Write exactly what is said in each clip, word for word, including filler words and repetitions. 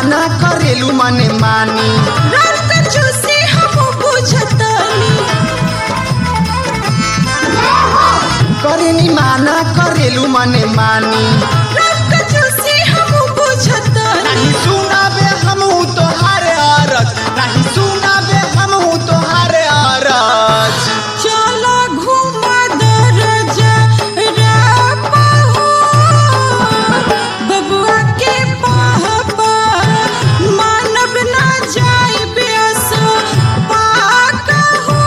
माना करेलू मने मानी रात चूसी हम बुझतनी करनी माना करेलू मने मानी रात चूसी हम बुझतनी नहीं सुनाबे हमहू तोहारे अरज नहीं सुनाबे हमहू तोहारे अरज चला घुमा दरजा रापा हो बबुआ के पापा मानव ना जाए बेसो पाका हो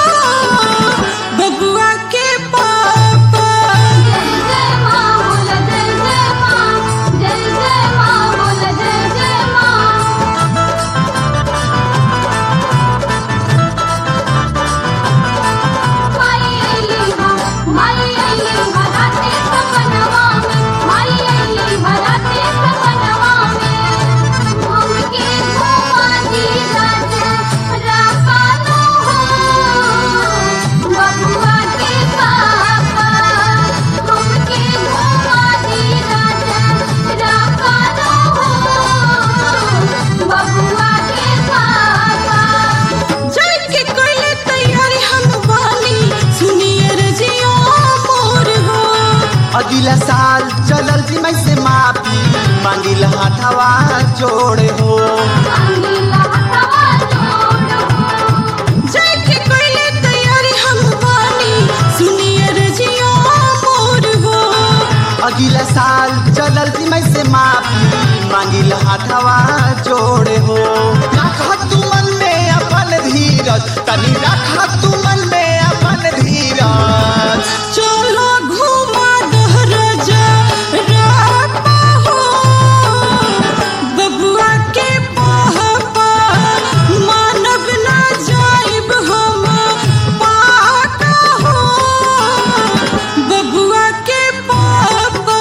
बबुआ के पापा जय जय माँ बोल जय जय माँ जय जय माँ बोल जय जय माँ माई अइली हो माई अइली भराते सपनवा में माई अइली भराते सपनवा में हमके घुमा दी राजा रापानो हो बबुआ के पापा हमके घुमा दी राजा रापानो हो बबुआ के पापा जाए के कोइले तैयारी हम बानी सुनिए रजिया मोर हो अगला साल चलल जी मैं से माफी मांगिल हाथवा जोड़े हो अंगीला हवा जोड़ जाए के कोइले तैयारी हम बानी सुनिए रजिया मोर हो अगला साल चलल जी मैं से माफी मांगिल हाथवा जोड़े हो रख तू मन में अपन धीरज तनी रख तू मन में अपन धीरज चलो घुमा दरजा रापा हो बबुआ के पापा मानव ना जाइब हम पाका हो बबुआ के पापा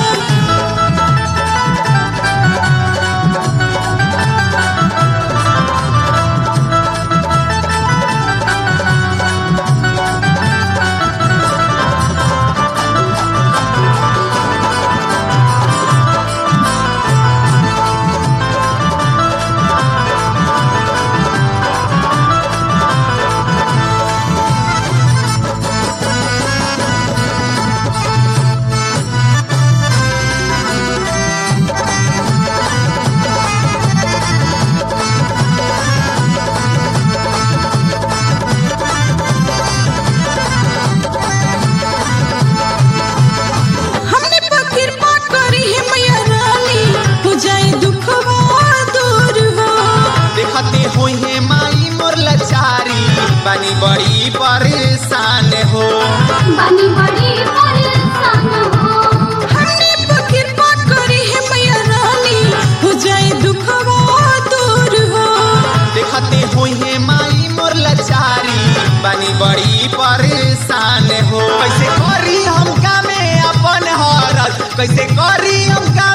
हमने पर कृपा करी है मैया रानी हो जाए दुखवा दूर हो देखते हुई है माई मोर लाचारी बनी बड़ी परेशान हो बनी बड़ी परेशान हो हमने पर कृपा करी है मैया रानी हो जाए दुखवा दूर हो देखते हुई है माई मोर लाचारी बनी बड़ी परेशान हो कैसे करी हम कामे अपन हरज कैसे करी हम काम